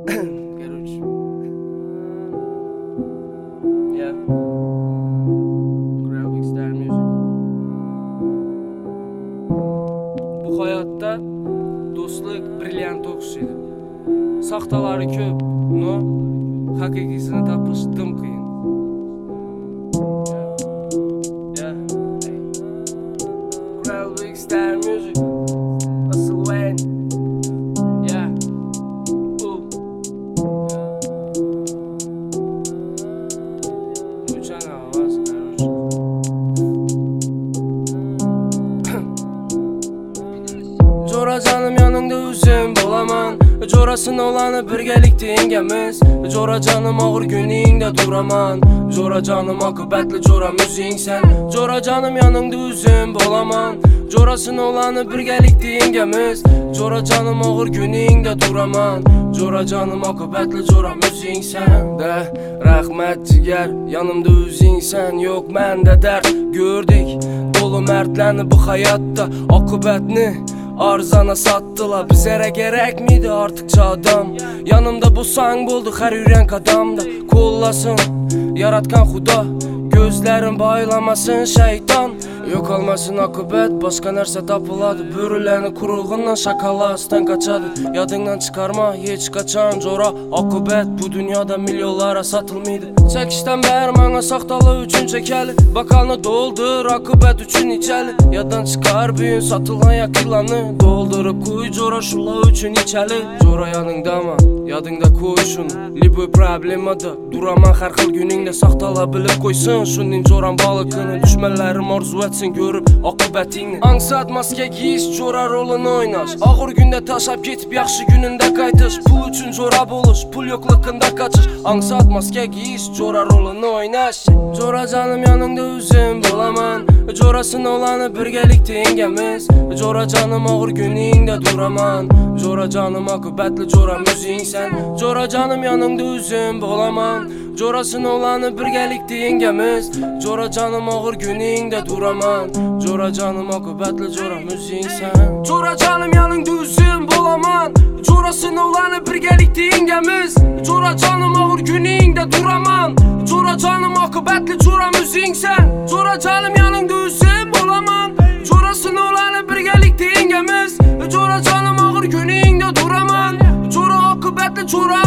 Короче. Yeah. Graphic style music. Bu hayatda do'stlik brilliant o'xshaydi. Saxtalari ko'p, no haqiqiysini topish dim qiyin. Yeah. Graphic style music. Asıl Wayne. Yeah. Jora canım yanında üzüm bolaman. Jorasın olanı birgelikte yengemiz. Jora canım ağır gününgde duraman. Jora canım akıbetli jora müziğin sen. Jora canım yanında üzüm bolaman. Jorasın olanı birgelikte yengemiz. Jora canım ağır gününgde duraman. Jora canım akıbetli jora müziğin sen. De rahmet ciger yanımda üzüğün sen. Yok mende dert gördük. Dolu mertlerini bu hayatta akıbetini arzana sattılar. Bizlere gerek miydi artıkça adam? Yanımda bu sang buldu her yüren adamda. Kullasın yaratkan Xuda. Gözlerin baylamasın şeytan. Yok olmasın akıbet başka nerse tapıladı. Bürülerini kurulğundan şakalastan kaçadı. Yadından çıkarma hiç kaçan jora akıbet bu dünyada milyonlara satılmaydı. Çekişten beri bana saxtalı üçün çekeli. Bakalını doldur akıbet üçün içeli. Yaddan çıkar büyün satılan yakılanı. Doldurup kuy jora şula üçün içeli. Jora yanında mı? Yadında koy şunu. Libu problemada duraman her xil gününde saxtala bilip koysun. Şunun joran balıkını düşmelerim arzu etsin görüp akıbetini. Ansat maske giyiş jora rolunu oynaş. Ağır günde taşap gitip yaxşı gününde kaytış. Pul üçün jora buluş pul yoklukunda kaçış. Ansat maske giyiş jora rolunu oynaş. Jora canım yanında üzüm bolaman. Jorasın olanı birgelikte yengemiz. Jora canım ağır gününgde duraman. Jora canım akıbetli jora müziğin sen. Jora canım yanında üzüm bolaman. Jorasın olanı birgelikte yengemiz. Jora canım ağır gününgde duraman. Jora canım akıbetli jora müziğin sen. Jora canım yanında üzüm bolaman. Jorasın olanı birgelikte yengemiz. Jora canım ağır gününgde duraman. Jora canım akıbetli jora müziğin sen. Jora canım yanında üzüm bolaman. Jorasın olanı birgelikte yengemiz. Jora canım ağır gününgde duraman. Jora akıbetli jora